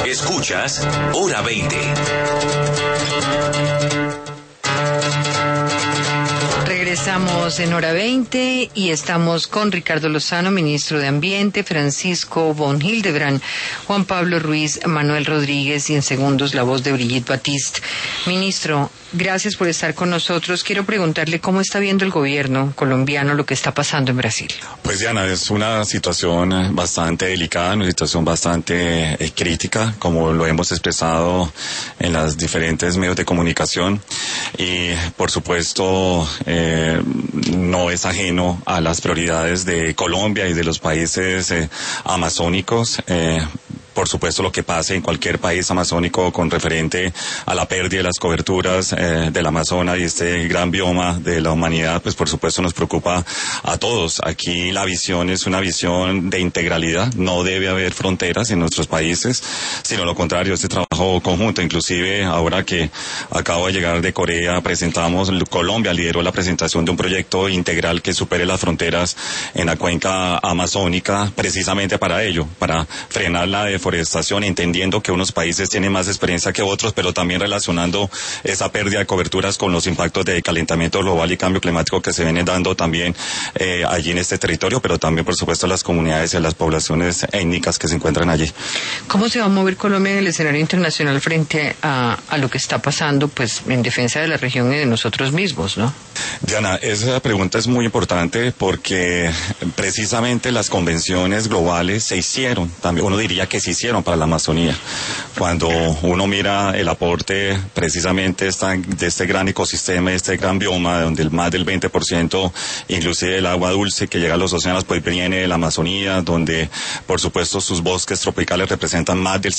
Escuchas Hora 20. Regresamos en Hora 20 y estamos con Ricardo Lozano, ministro de Ambiente, Francisco von Hildebrand, Juan Pablo Ruiz, Manuel Rodríguez y en segundos la voz de Brigitte Batiste. Ministro, gracias por estar con nosotros. Quiero preguntarle cómo está viendo el gobierno colombiano lo que está pasando en Brasil. Pues Diana, es una situación bastante delicada, una situación bastante crítica, como lo hemos expresado en los diferentes medios de comunicación y por supuesto no es ajeno a las prioridades de Colombia y de los países amazónicos. Por supuesto, lo que pase en cualquier país amazónico con referente a la pérdida de las coberturas del Amazonas y este gran bioma de la humanidad, pues por supuesto nos preocupa a todos. Aquí la visión es una visión de integralidad, no debe haber fronteras en nuestros países, sino lo contrario, este trabajo conjunto. Inclusive ahora que acabo de llegar de Corea, Colombia lideró la presentación de un proyecto integral que supere las fronteras en la cuenca amazónica, precisamente para ello, para frenar la deforestación, entendiendo que unos países tienen más experiencia que otros, pero también relacionando esa pérdida de coberturas con los impactos de calentamiento global y cambio climático que se vienen dando también allí en este territorio, pero también por supuesto las comunidades y las poblaciones étnicas que se encuentran allí. ¿Cómo se va a mover Colombia en el escenario internacional frente a lo que está pasando, pues, en defensa de la región y de nosotros mismos, no? Diana, esa pregunta es muy importante porque precisamente las convenciones globales se hicieron, también uno diría que se hicieron para la Amazonía. Cuando uno mira el aporte precisamente de este gran ecosistema, este gran bioma, donde más del 20%, inclusive el agua dulce que llega a los océanos, pues viene de la Amazonía, donde por supuesto sus bosques tropicales representan más del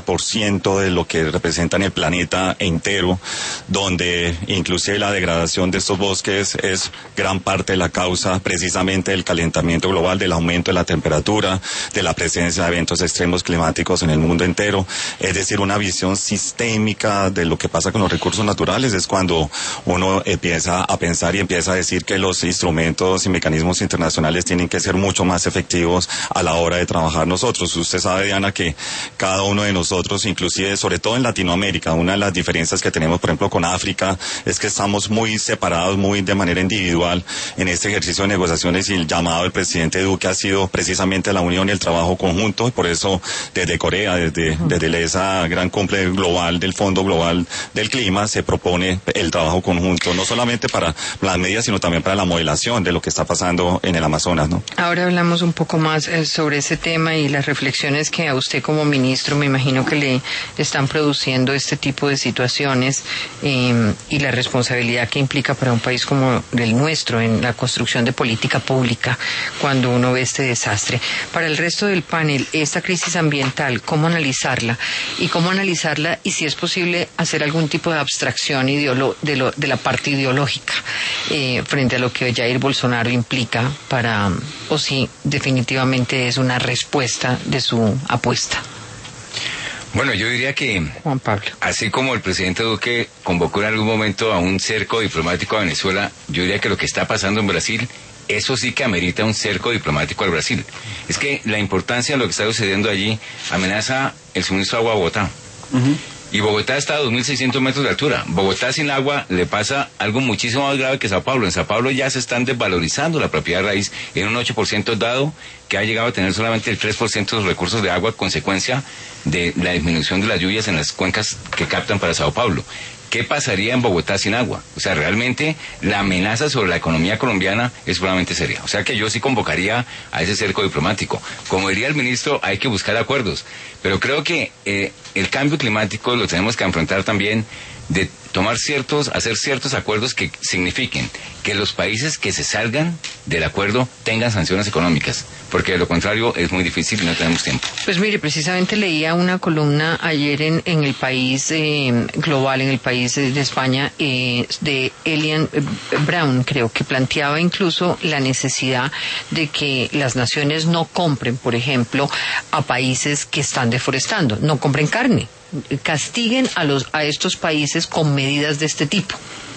50% de lo que representan el planeta entero, donde inclusive la degradación de estos bosques es gran parte de la causa precisamente del calentamiento global, del aumento de la temperatura, de la presencia de eventos extremos climáticos en el mundo entero. Es decir, una visión sistémica de lo que pasa con los recursos naturales es cuando uno empieza a pensar y empieza a decir que los instrumentos y mecanismos internacionales tienen que ser mucho más efectivos a la hora de trabajar nosotros. Usted sabe, Diana, que cada uno de nosotros, inclusive sobre todo en Latinoamérica, una de las diferencias que tenemos, por ejemplo, con África, es que estamos muy separados, muy de manera individual en este ejercicio de negociaciones, y el llamado del presidente Duque ha sido precisamente la unión y el trabajo conjunto, y por eso desde Corea, desde esa gran cumbre global del Fondo Global del Clima, se propone el trabajo conjunto, no solamente para las medidas, sino también para la modelación de lo que está pasando en el Amazonas, ¿no? Ahora hablamos un poco más sobre ese tema y las reflexiones que a usted como ministro me imagino que le están produciendo este tipo de situaciones y la responsabilidad que implica para un país como el nuestro en la construcción de política pública cuando uno ve este desastre. Para el resto del panel, esta crisis ambiental, ¿cómo analizarla? Y si es posible hacer algún tipo de abstracción de la parte ideológica frente a lo que Jair Bolsonaro implica o si definitivamente es una respuesta de su apuesta. Bueno, yo diría que, Juan Pablo, así como el presidente Duque convocó en algún momento a un cerco diplomático a Venezuela, yo diría que lo que está pasando en Brasil, eso sí que amerita un cerco diplomático al Brasil. Es que la importancia de lo que está sucediendo allí amenaza el suministro de agua a Bogotá. Y Bogotá está a 2.600 metros de altura. Bogotá sin agua le pasa algo muchísimo más grave que Sao Paulo. En Sao Paulo ya se están desvalorizando la propiedad raíz en un 8% dado, que ha llegado a tener solamente el 3% de los recursos de agua, consecuencia de la disminución de las lluvias en las cuencas que captan para Sao Paulo. ¿Qué pasaría en Bogotá sin agua? O sea, realmente la amenaza sobre la economía colombiana es puramente seria. O sea que yo sí convocaría a ese cerco diplomático. Como diría el ministro, hay que buscar acuerdos. Pero creo que el cambio climático lo tenemos que enfrentar también de hacer ciertos acuerdos que signifiquen que los países que se salgan del acuerdo tengan sanciones económicas, porque de lo contrario es muy difícil y no tenemos tiempo. Pues mire, precisamente leía una columna ayer en el país global, en el país de España, de Elian Brown, creo, que planteaba incluso la necesidad de que las naciones no compren, por ejemplo, a países que están deforestando, no compren carne, castiguen a estos países con medidas de este tipo.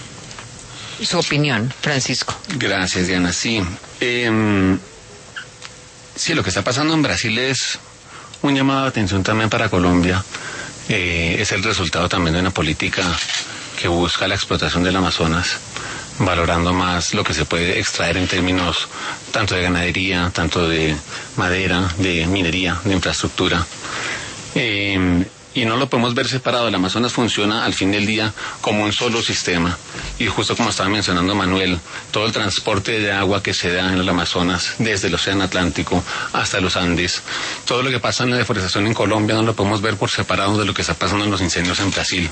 Su opinión, Francisco. Gracias, Diana. Sí, lo que está pasando en Brasil es un llamado de atención también para Colombia. Es el resultado también de una política que busca la explotación del Amazonas, valorando más lo que se puede extraer en términos tanto de ganadería, tanto de madera, de minería, de infraestructura. Y no lo podemos ver separado. El Amazonas funciona al fin del día como un solo sistema. Y justo como estaba mencionando Manuel, todo el transporte de agua que se da en el Amazonas, desde el Océano Atlántico hasta los Andes, todo lo que pasa en la deforestación en Colombia no lo podemos ver por separado de lo que está pasando en los incendios en Brasil.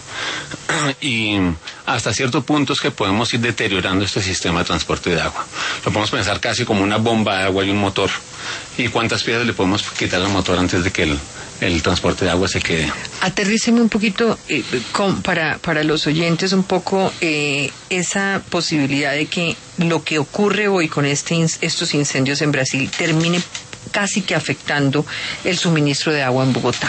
Y hasta cierto punto es que podemos ir deteriorando este sistema de transporte de agua. Lo podemos pensar casi como una bomba de agua y un motor. ¿Y cuántas piedras le podemos quitar al motor antes de que el transporte de agua se quede? Aterríceme un poquito, para los oyentes, un poco esa posibilidad de que lo que ocurre hoy con estos incendios en Brasil termine casi que afectando el suministro de agua en Bogotá.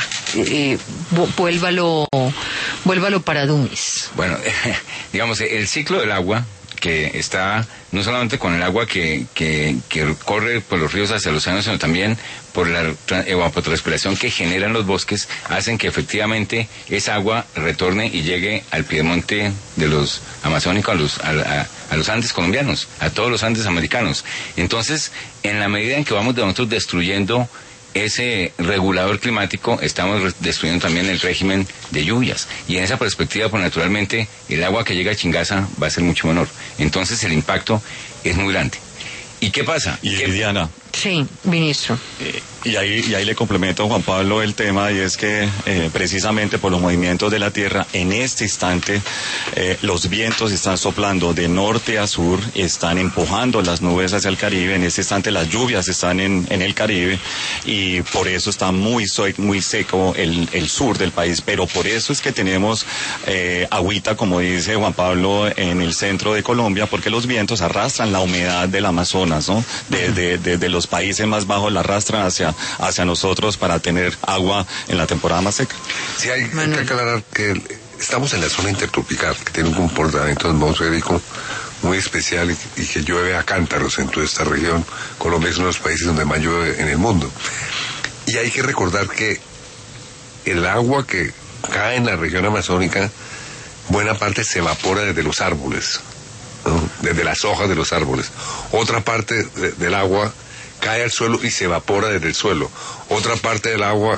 Vuélvalo para Dummies. Bueno, digamos, el ciclo del agua, que está no solamente con el agua que corre por los ríos hacia los océanos, sino también por la evapotranspiración que generan los bosques, hacen que efectivamente esa agua retorne y llegue al piedemonte de los amazónicos, a los Andes colombianos, a todos los Andes americanos. Entonces, en la medida en que vamos nosotros destruyendo ese regulador climático, estamos destruyendo también el régimen de lluvias. Y en esa perspectiva, pues naturalmente, el agua que llega a Chingaza va a ser mucho menor. Entonces el impacto es muy grande. ¿Y qué pasa? Y Diana. Sí, ministro. Y ahí le complemento a Juan Pablo el tema, y es que precisamente por los movimientos de la Tierra, en este instante los vientos están soplando de norte a sur, están empujando las nubes hacia el Caribe. En este instante las lluvias están en el Caribe, y por eso está muy seco el sur del país. Pero por eso es que tenemos agüita, como dice Juan Pablo, en el centro de Colombia, porque los vientos arrastran la humedad del Amazonas, ¿no? De los países más bajos la arrastran hacia nosotros para tener agua en la temporada más seca. Sí, hay que aclarar que estamos en la zona intertropical, que tiene un comportamiento atmosférico muy especial y que llueve a cántaros en toda esta región. Colombia es uno de los países donde más llueve en el mundo. Y hay que recordar que el agua que cae en la región amazónica, buena parte se evapora desde los árboles, ¿no? Desde las hojas de los árboles. Otra parte del agua cae al suelo y se evapora desde el suelo. Otra parte del agua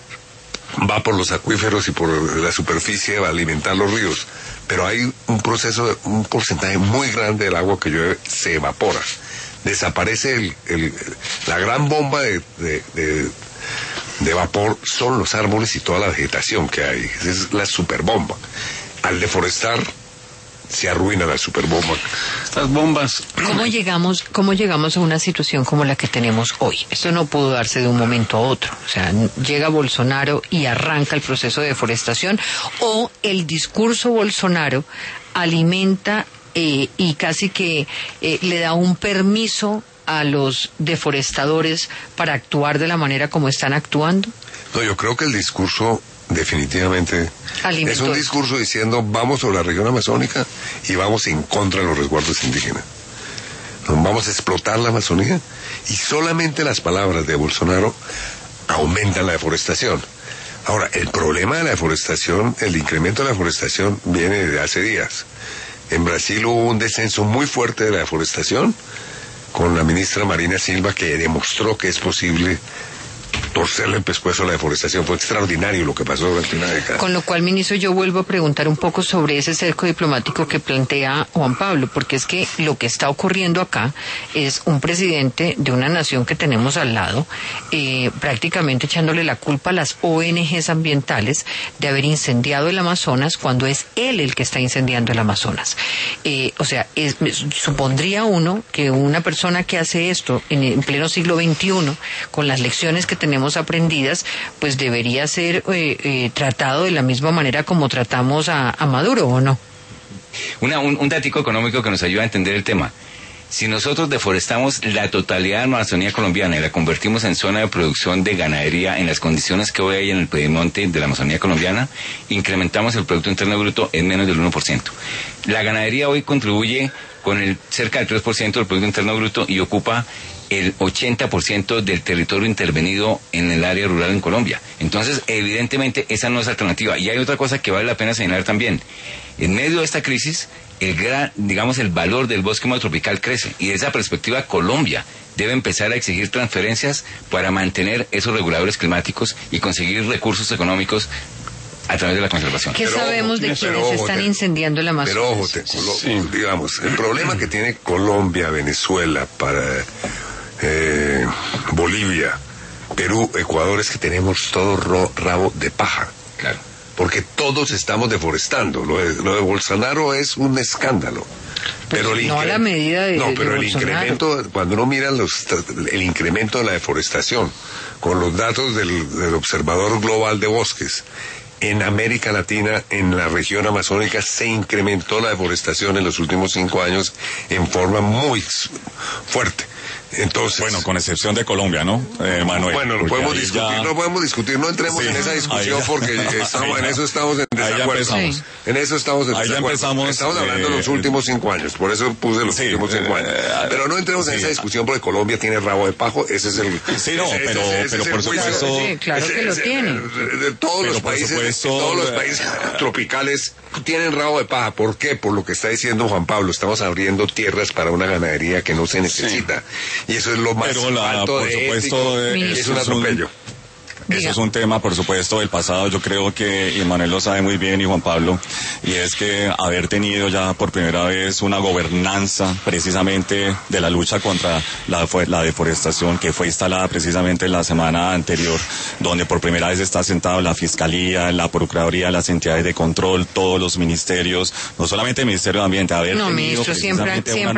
va por los acuíferos y por la superficie a alimentar los ríos. Pero hay un porcentaje muy grande del agua que llueve se evapora. Desaparece la gran bomba de vapor son los árboles y toda la vegetación que hay. Esa es la superbomba. Al deforestar se arruina la superbomba. Estas bombas. ¿Cómo llegamos a una situación como la que tenemos hoy? Esto no pudo darse de un momento a otro. O sea, llega Bolsonaro y arranca el proceso de deforestación, o el discurso Bolsonaro alimenta y casi que le da un permiso a los deforestadores para actuar de la manera como están actuando. No, yo creo que el discurso definitivamente es un discurso diciendo vamos sobre la región amazónica y vamos en contra de los resguardos indígenas. Vamos a explotar la Amazonía, y solamente las palabras de Bolsonaro aumentan la deforestación. Ahora, el problema de la deforestación, el incremento de la deforestación viene de hace días. En Brasil hubo un descenso muy fuerte de la deforestación con la ministra Marina Silva, que demostró que es posible torcerle el pescuezo a la deforestación. Fue extraordinario lo que pasó durante una década. Con lo cual, ministro, yo vuelvo a preguntar un poco sobre ese cerco diplomático que plantea Juan Pablo, porque es que lo que está ocurriendo acá es un presidente de una nación que tenemos al lado, prácticamente echándole la culpa a las ONGs ambientales de haber incendiado el Amazonas, cuando es él el que está incendiando el Amazonas. O sea, supondría uno que una persona que hace esto en pleno siglo XXI, con las lecciones que tenemos aprendidas, pues debería ser tratado de la misma manera como tratamos a Maduro, ¿o no? Un datico económico que nos ayuda a entender el tema. Si nosotros deforestamos la totalidad de la Amazonía colombiana y la convertimos en zona de producción de ganadería en las condiciones que hoy hay en el piedemonte de la Amazonía colombiana, incrementamos el Producto Interno Bruto en menos del 1%. La ganadería hoy contribuye con cerca del 3% del Producto Interno Bruto y ocupa el 80% del territorio intervenido en el área rural en Colombia. Entonces, evidentemente, esa no es alternativa. Y hay otra cosa que vale la pena señalar también. En medio de esta crisis, el valor del bosque húmedo tropical crece. Y desde esa perspectiva, Colombia debe empezar a exigir transferencias para mantener esos reguladores climáticos y conseguir recursos económicos a través de la conservación. ¿Qué sabemos de quienes están incendiando el Amazonas? Pero ojo, digamos, el problema que tiene Colombia, Venezuela, para Bolivia, Perú, Ecuador, es que tenemos todo rabo de paja. Claro. Porque todos estamos deforestando. Lo de Bolsonaro es un escándalo. Pero no a la medida de pero el Bolsonaro. incremento, cuando uno mira el incremento de la deforestación, con los datos del Observador Global de Bosques, en América Latina, en la región amazónica, se incrementó la deforestación en los últimos 5 años en forma muy fuerte. Entonces, bueno, con excepción de Colombia, ¿no, Manuel? Bueno, lo podemos discutir, no entremos en esa discusión porque en eso estamos en desacuerdo. En eso estamos en desacuerdo. Estamos hablando de los últimos 5 años, por eso puse los últimos 5 años. Pero no entremos en esa discusión porque Colombia tiene rabo de pajo, ese es el... Sí, no, pero por supuesto... Sí, claro que lo tiene. Todos los países tropicales tienen rabo de paja. ¿Por qué? Por lo que está diciendo Juan Pablo, estamos abriendo tierras para una ganadería que no se necesita. Y eso es lo más alto de ético, es un atropello. Eso es un tema, por supuesto, del pasado. Yo creo que Manuel lo sabe muy bien y Juan Pablo, y es que haber tenido ya por primera vez una gobernanza precisamente de la lucha contra la deforestación que fue instalada precisamente la semana anterior, donde por primera vez está sentado la Fiscalía, la Procuraduría, las entidades de control, todos los ministerios, no solamente el Ministerio de Ambiente, ministros siempre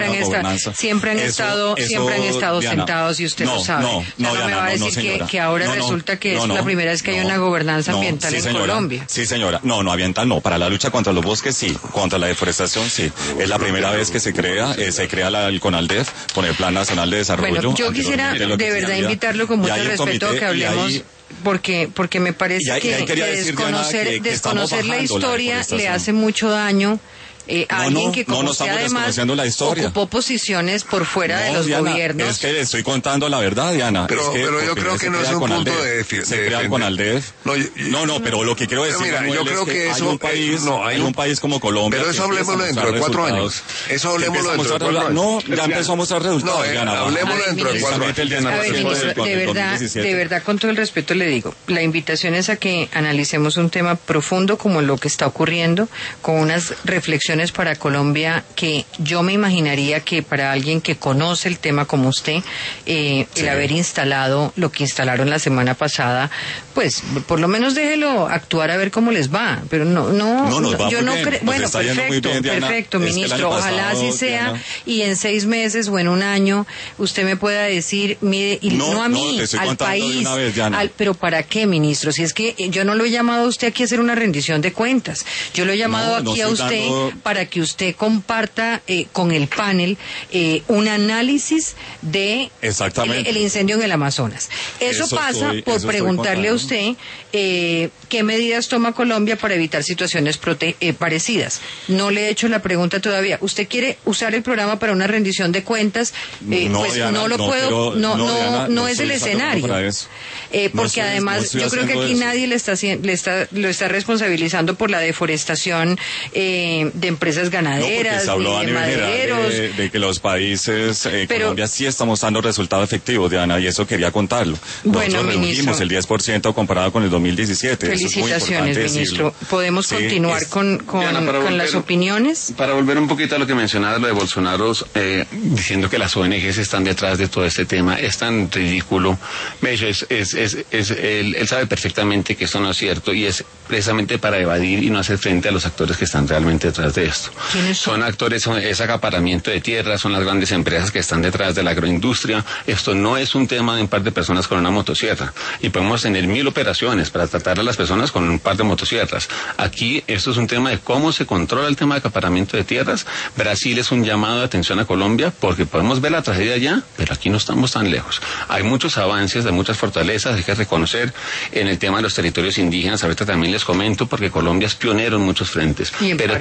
han estado Diana, sentados y usted lo sabe. No, me va a decir que ahora resulta que es la primera vez que hay una gobernanza ambiental en Colombia. Sí, señora. No, ambiental no. Para la lucha contra los bosques sí. Contra la deforestación sí. Es la primera vez que se crea el CONALDEF con el Plan Nacional de Desarrollo. Bueno, yo quisiera de verdad invitarlo con mucho respeto a que hablemos... Porque me parece que desconocer la historia le hace mucho daño a alguien que como usted además ocupó posiciones por fuera de los gobiernos. Es que le estoy contando la verdad, Diana. Pero yo creo que no es un punto de se crea el CONALDEF. No, pero lo que quiero decir, mira, yo creo que hay un país como Colombia. Pero eso hablemoslo dentro de 4 años. Eso hablemoslo dentro de 4 años. No, ya empezó a mostrar resultados, Diana. Hablemoslo dentro de 4 años. De verdad, con todo el respeto le digo, la invitación es a que analicemos un tema profundo como lo que está ocurriendo, con unas reflexiones para Colombia que yo me imaginaría que para alguien que conoce el tema como usted, el haber instalado lo que instalaron la semana pasada, pues por lo menos déjelo actuar a ver cómo les va, pero yo no creo. Bueno, perfecto, ministro, ojalá así sea, Diana. Y en 6 meses o en un año usted me pueda decir, mire, y no a mí, al país, pero ¿para qué, ministro? Si es que yo no lo he llamado a usted aquí a hacer una rendición de cuentas, yo lo he llamado aquí a usted para que usted comparta con el panel un análisis de el incendio en el Amazonas. Eso pasa por preguntarle a usted qué medidas toma Colombia para evitar situaciones parecidas. No le he hecho la pregunta todavía. ¿Usted quiere usar el programa para una rendición de cuentas? No es el escenario. Porque además yo creo que aquí nadie lo está responsabilizando por la deforestación de empresas ganaderas, se habló ni de madereros. De que los países, Colombia sí está mostrando resultados efectivos, Diana, y eso quería contarlo. Nosotros redujimos el 10% comparado con el 2017. Felicitaciones, ministro. ¿Podemos continuar con las opiniones? Para volver un poquito a lo que mencionaba, lo de Bolsonaro, diciendo que las ONGs están detrás de todo este tema, es tan ridículo. Él sabe perfectamente que esto no es cierto y es precisamente para evadir y no hacer frente a los actores que están realmente detrás de esto. Son actores, es acaparamiento de tierras, son las grandes empresas que están detrás de la agroindustria. Esto no es un tema de un par de personas con una motosierra. Y podemos tener 1000 operaciones para tratar a las personas con un par de motosierras. Aquí esto es un tema de cómo se controla el tema de acaparamiento de tierras. Brasil es un llamado de atención a Colombia porque podemos ver la tragedia allá, pero aquí no estamos tan lejos. Hay muchos avances, de muchas fortalezas, hay que reconocer en el tema de los territorios indígenas. Ahorita también les comento porque Colombia es pionero en muchos frentes. Pero tenemos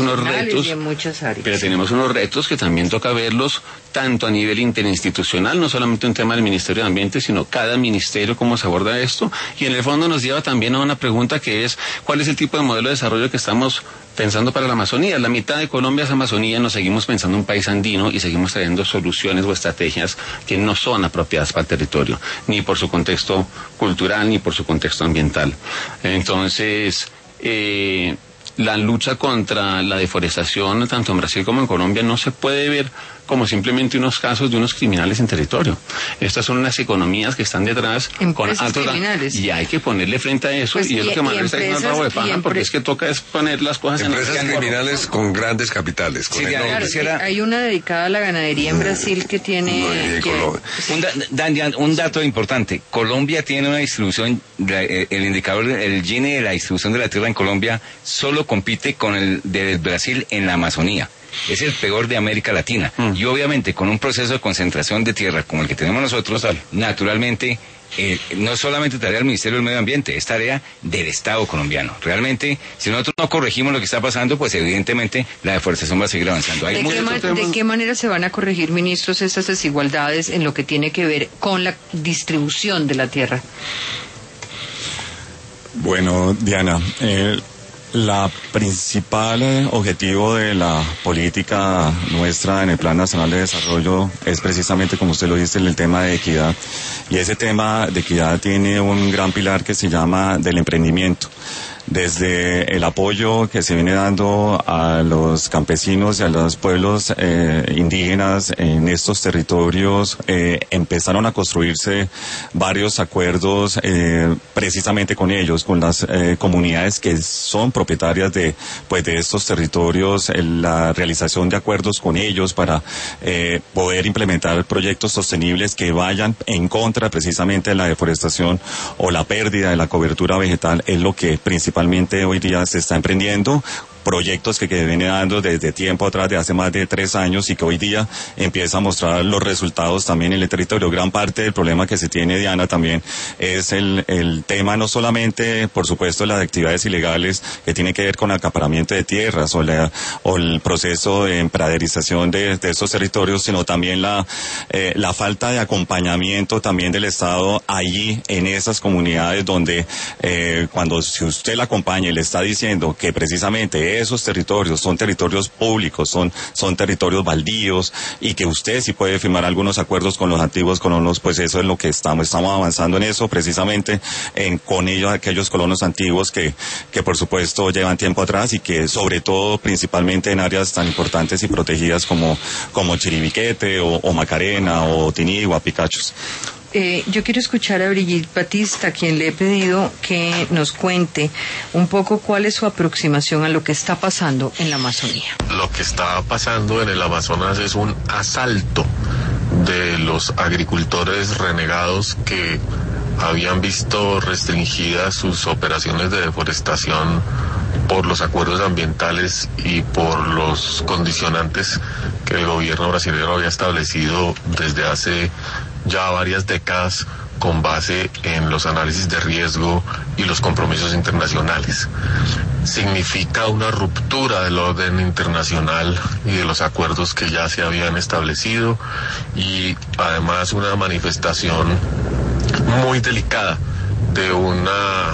unos retos, y en muchas áreas. pero tenemos unos retos que también toca verlos tanto a nivel interinstitucional, no solamente un tema del Ministerio de Ambiente, sino cada ministerio cómo se aborda esto, y en el fondo nos lleva también a una pregunta que es, ¿cuál es el tipo de modelo de desarrollo que estamos pensando para la Amazonía? La mitad de Colombia es Amazonía, nos seguimos pensando un país andino y seguimos trayendo soluciones o estrategias que no son apropiadas para el territorio, ni por su contexto cultural, ni por su contexto ambiental. Entonces, la lucha contra la deforestación, tanto en Brasil como en Colombia, no se puede ver como simplemente unos casos de unos criminales en territorio. Estas son unas economías que están detrás con altos criminales. Y hay que ponerle frente a eso, pues, y es lo que Manuel está diciendo al rabo de paja, porque es que toca es poner las cosas en empresas criminales con grandes capitales. Con hay una dedicada a la ganadería en Brasil que tiene... Un dato importante. Colombia tiene una distribución, el indicador, el Gini de la distribución de la tierra en Colombia solo compite con el de Brasil en la Amazonía. Es el peor de América Latina. Y obviamente con un proceso de concentración de tierra como el que tenemos nosotros, naturalmente no es solamente tarea del Ministerio del Medio Ambiente, es tarea del Estado colombiano. Realmente, si nosotros no corregimos lo que está pasando, pues evidentemente la deforestación va a seguir avanzando. ¿De qué manera se van a corregir, ministros, estas desigualdades en lo que tiene que ver con la distribución de la tierra? Bueno, Diana, la principal objetivo de la política nuestra en el Plan Nacional de Desarrollo es precisamente, como usted lo dice, el tema de equidad. Y ese tema de equidad tiene un gran pilar que se llama del emprendimiento. Desde el apoyo que se viene dando a los campesinos y a los pueblos indígenas en estos territorios, empezaron a construirse varios acuerdos precisamente con ellos, con las comunidades que son propietarias de estos territorios, la realización de acuerdos con ellos para poder implementar proyectos sostenibles que vayan en contra precisamente de la deforestación o la pérdida de la cobertura vegetal, es lo que principalmente hoy día se está emprendiendo. Proyectos que viene dando desde tiempo atrás, de hace más de 3 años, y que hoy día empieza a mostrar los resultados también en el territorio. Gran parte del problema que se tiene, Diana, también es el tema, no solamente, por supuesto, las actividades ilegales que tienen que ver con acaparamiento de tierras o el proceso de empraderización de estos territorios, sino también la falta de acompañamiento también del Estado allí en esas comunidades donde si usted la acompaña y le está diciendo que precisamente esos territorios son territorios públicos, son territorios baldíos, y que usted sí puede firmar algunos acuerdos con los antiguos colonos, pues eso es lo que estamos avanzando en eso, precisamente con ellos, aquellos colonos antiguos que por supuesto llevan tiempo atrás, y que sobre todo principalmente en áreas tan importantes y protegidas como Chiribiquete o Macarena o Tinigua, Picachos. Yo quiero escuchar a Brigitte Batista, a quien le he pedido que nos cuente un poco cuál es su aproximación a lo que está pasando en la Amazonía. Lo que está pasando en el Amazonas es un asalto de los agricultores renegados que habían visto restringidas sus operaciones de deforestación por los acuerdos ambientales y por los condicionantes que el gobierno brasileño había establecido desde hace ya varias décadas con base en los análisis de riesgo y los compromisos internacionales. Significa una ruptura del orden internacional y de los acuerdos que ya se habían establecido, y además una manifestación muy delicada de una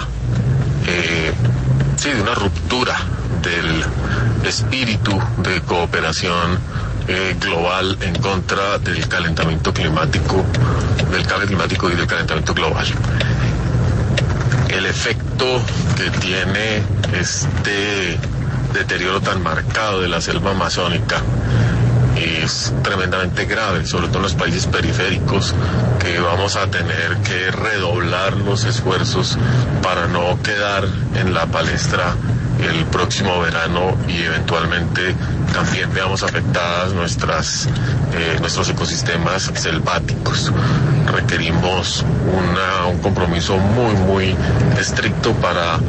ruptura del espíritu de cooperación global en contra del calentamiento climático, del cambio climático y del calentamiento global. El efecto que tiene este deterioro tan marcado de la selva amazónica es tremendamente grave, sobre todo en los países periféricos, que vamos a tener que redoblar los esfuerzos para no quedar en la palestra el próximo verano y eventualmente también veamos afectadas nuestros ecosistemas selváticos. Requerimos un compromiso muy estricto para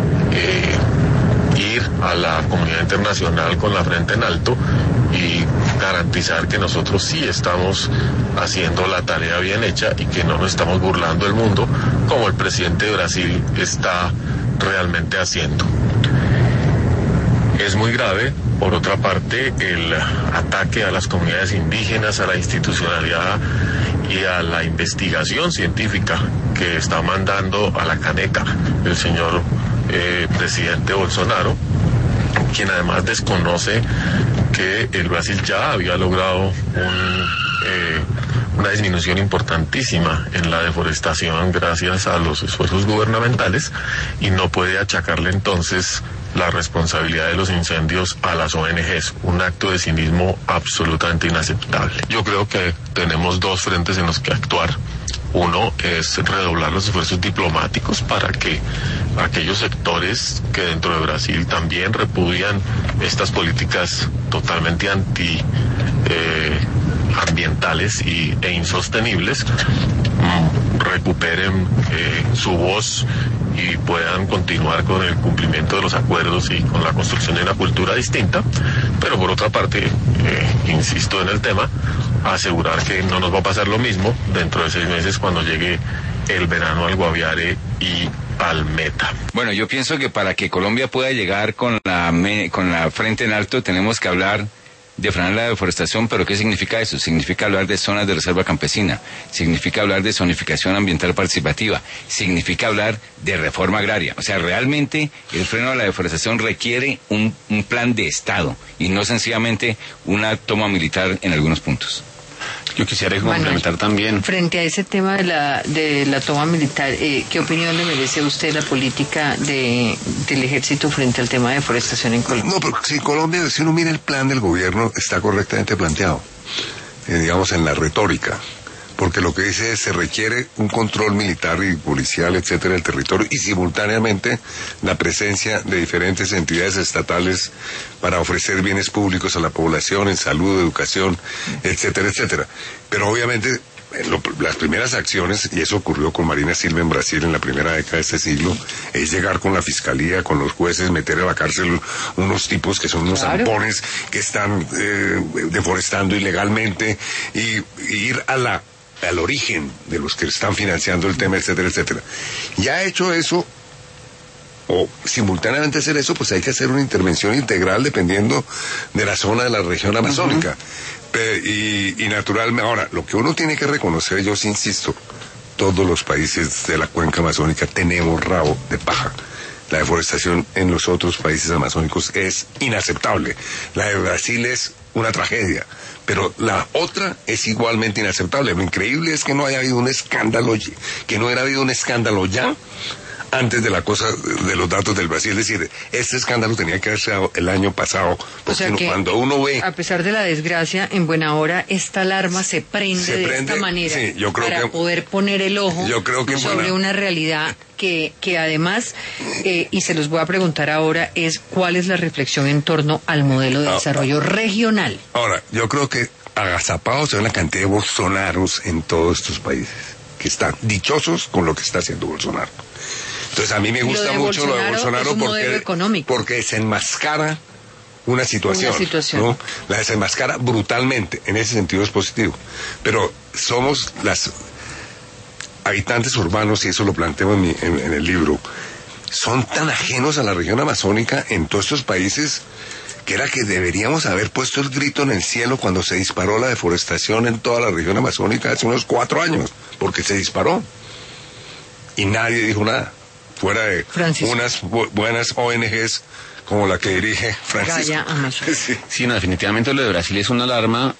ir a la comunidad internacional con la frente en alto y garantizar que nosotros sí estamos haciendo la tarea bien hecha y que no nos estamos burlando del mundo como el presidente de Brasil está realmente haciendo. es muy grave. Por otra parte, el ataque a las comunidades indígenas, a la institucionalidad y a la investigación científica que está mandando a la caneca el señor presidente Bolsonaro, quien además desconoce que el Brasil ya había logrado una disminución importantísima en la deforestación gracias a los esfuerzos gubernamentales, y no puede achacarle entonces la responsabilidad de los incendios a las ONGs, un acto de cinismo absolutamente inaceptable. Yo creo que tenemos dos frentes en los que actuar. Uno es redoblar los esfuerzos diplomáticos para que aquellos sectores que dentro de Brasil también repudian estas políticas totalmente ambientales e insostenibles recuperen su voz y puedan continuar con el cumplimiento de los acuerdos y con la construcción de una cultura distinta. Pero por otra parte, insisto en el tema, asegurar que no nos va a pasar lo mismo dentro de 6 meses cuando llegue el verano al Guaviare y al Meta. Bueno, yo pienso que para que Colombia pueda llegar con la frente en alto tenemos que hablar de frenar la deforestación. ¿Pero qué significa eso? Significa hablar de zonas de reserva campesina, significa hablar de zonificación ambiental participativa, significa hablar de reforma agraria. O sea, realmente el freno a la deforestación requiere un plan de Estado y no sencillamente una toma militar en algunos puntos. Yo quisiera complementar también. Frente a ese tema de la toma militar, ¿qué opinión le merece a usted la política del ejército frente al tema de deforestación en Colombia? No, pero si Colombia, si uno mira el plan del gobierno, está correctamente planteado, digamos, en la retórica. Porque lo que dice es se requiere un control militar y policial, etcétera, del territorio, y simultáneamente la presencia de diferentes entidades estatales para ofrecer bienes públicos a la población en salud, educación, etcétera, etcétera. Pero obviamente las primeras acciones, y eso ocurrió con Marina Silva en Brasil en la primera década de este siglo, es llegar con la fiscalía, con los jueces, meter a la cárcel unos tipos que son unos zampones que están deforestando ilegalmente, y ir al origen de los que están financiando el tema, etcétera, etcétera. Ya hecho eso, o simultáneamente hacer eso, pues hay que hacer una intervención integral dependiendo de la zona de la región amazónica. Y naturalmente, ahora, lo que uno tiene que reconocer, yo sí insisto, todos los países de la cuenca amazónica tenemos rabo de paja. La deforestación en los otros países amazónicos es inaceptable. La de Brasil es una tragedia, pero la otra es igualmente inaceptable. Lo increíble es que no haya habido un escándalo, que no hubiera habido un escándalo ya antes de la cosa de los datos del Brasil. Es decir, este escándalo tenía que haberse dado el año pasado, porque o sea que, cuando uno ve, a pesar de la desgracia, en buena hora esta alarma se prende de esta manera, sí, yo creo para poder poner el ojo sobre una realidad que además, y se los voy a preguntar ahora, es cuál es la reflexión en torno al modelo de desarrollo regional. Ahora, yo creo que agazapados se ve la cantidad de bolsonaros en todos estos países, que están dichosos con lo que está haciendo Bolsonaro. Entonces a mí me gusta mucho lo de Bolsonaro porque desenmascara una situación. ¿No? La desenmascara brutalmente, en ese sentido es positivo. Pero somos las habitantes urbanos, y eso lo planteo en el libro, son tan ajenos a la región amazónica en todos estos países, que era que deberíamos haber puesto el grito en el cielo cuando se disparó la deforestación en toda la región amazónica hace unos 4 años, porque se disparó y nadie dijo nada, fuera de unas buenas ONGs como la que dirige Francisco. Sí, no, definitivamente lo de Brasil es una alarma,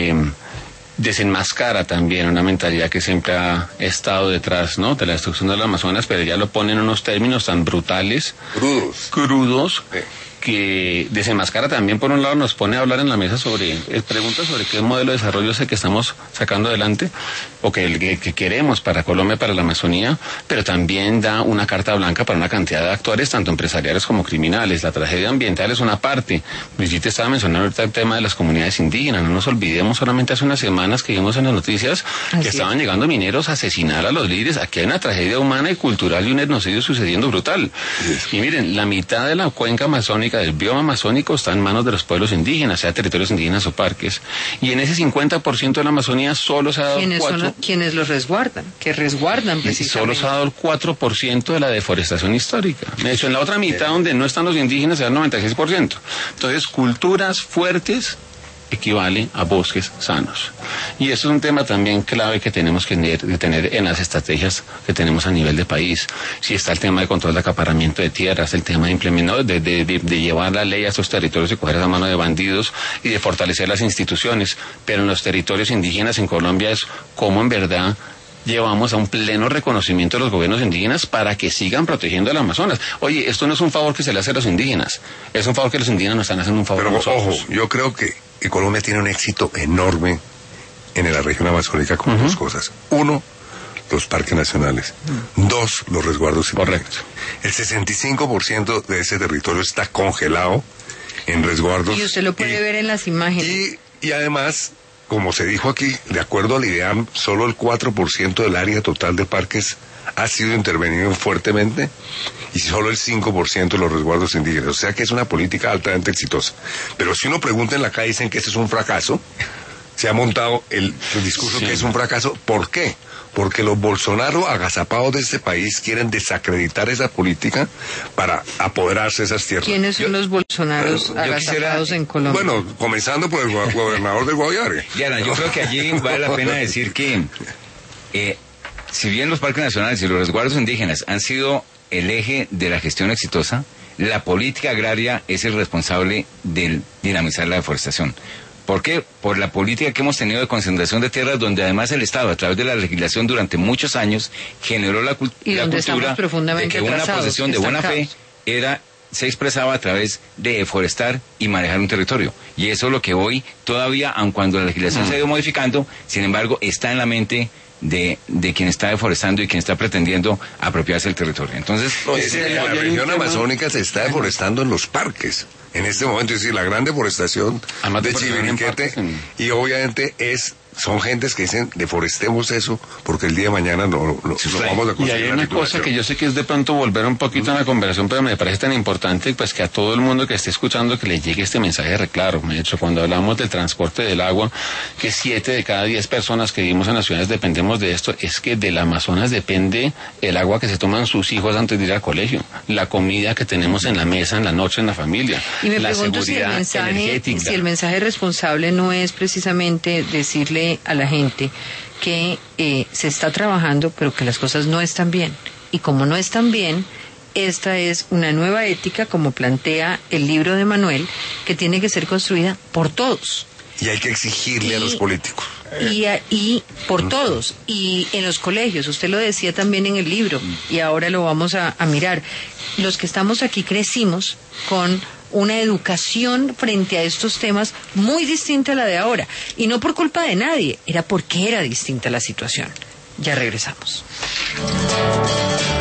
desenmascara también una mentalidad que siempre ha estado detrás, ¿no?, de la destrucción del Amazonas, pero ya lo ponen en unos términos tan brutales, crudos, que desenmascara también. Por un lado nos pone a hablar en la mesa sobre, preguntas sobre qué modelo de desarrollo es el que estamos sacando adelante, o que queremos para Colombia, para la Amazonía, pero también da una carta blanca para una cantidad de actores, tanto empresariales como criminales. La tragedia ambiental es una parte. Brigitte estaba mencionando ahorita el tema de las comunidades indígenas. No nos olvidemos, solamente hace unas semanas que vimos en las noticias que estaban llegando mineros a asesinar a los líderes. Aquí hay una tragedia humana y cultural y un etnocidio sucediendo brutal. Y miren, la mitad de la cuenca amazónica política del bioma amazónico está en manos de los pueblos indígenas, sea territorios indígenas o parques, y en ese 50% de la Amazonía solo se ha dado ¿Quiénes los resguardan? Que resguardan precisamente. Y solo se ha dado el 4% de la deforestación histórica. De hecho, en la otra mitad, donde no están los indígenas, se da el 96%. Entonces, culturas fuertes equivale a bosques sanos. Y eso es un tema también clave que tenemos que tener en las estrategias que tenemos a nivel de país. Si está el tema de control de acaparamiento de tierras, el tema de implementar, de llevar la ley a estos territorios y coger esa mano de bandidos y de fortalecer las instituciones. Pero en los territorios indígenas en Colombia es como en verdad llevamos a un pleno reconocimiento de los gobiernos indígenas para que sigan protegiendo el Amazonas. Oye, esto no es un favor que se le hace a los indígenas, es un favor que los indígenas nos están haciendo un favor a nosotros. Ojo, yo creo que Colombia tiene un éxito enorme en la región amazónica con dos cosas. Uno, los parques nacionales. Dos, los resguardos indígenas. Correcto. El 65% de ese territorio está congelado en resguardos. Y usted lo puede ver en las imágenes. Y además, como se dijo aquí, de acuerdo al IDEAM, solo el 4% del área total de parques ha sido intervenido fuertemente y solo el 5% de los resguardos indígenas. O sea que es una política altamente exitosa. Pero si uno pregunta en la calle, dicen que este es un fracaso. Se ha montado el discurso que es un fracaso. ¿Por qué? Porque los Bolsonaro agazapados de este país quieren desacreditar esa política para apoderarse de esas tierras. ¿Quiénes son los Bolsonaros agazapados en Colombia? Bueno, comenzando por el gobernador del Guaviare. Diana, yo creo que allí vale la pena decir que si bien los parques nacionales y los resguardos indígenas han sido el eje de la gestión exitosa, la política agraria es el responsable de dinamizar la deforestación. ¿Por qué? Por la política que hemos tenido de concentración de tierras, donde además el Estado, a través de la legislación durante muchos años, generó la cultura de que una posesión de buena fe se expresaba a través de deforestar y manejar un territorio. Y eso es lo que hoy todavía, aun cuando la legislación se ha ido modificando, sin embargo, está en la mente de quien está deforestando y quien está pretendiendo apropiarse del territorio. Entonces, la región amazónica se está deforestando en los parques. En este momento, es decir, la gran deforestación de Chiviriquete, y obviamente son gentes que dicen, deforestemos eso, porque el día de mañana no vamos a conseguir. Y hay una cosa que yo sé que es de pronto volver un poquito a la conversación, pero me parece tan importante, pues, que a todo el mundo que esté escuchando que le llegue este mensaje de reclaro. De hecho, cuando hablamos del transporte del agua, que 7 de cada 10 personas que vivimos en las ciudades dependemos de esto, es que del Amazonas depende el agua que se toman sus hijos antes de ir al colegio, la comida que tenemos en la mesa, en la noche, en la familia, y me la pregunto seguridad energética. Si el mensaje responsable no es precisamente decirle a la gente que se está trabajando, pero que las cosas no están bien. Y como no están bien, esta es una nueva ética, como plantea el libro de Manuel, que tiene que ser construida por todos. Y hay que exigirle a los políticos. Y por todos. Y en los colegios, usted lo decía también en el libro, y ahora lo vamos a mirar. Los que estamos aquí crecimos con una educación frente a estos temas muy distinta a la de ahora. Y no por culpa de nadie, era porque era distinta la situación. Ya regresamos.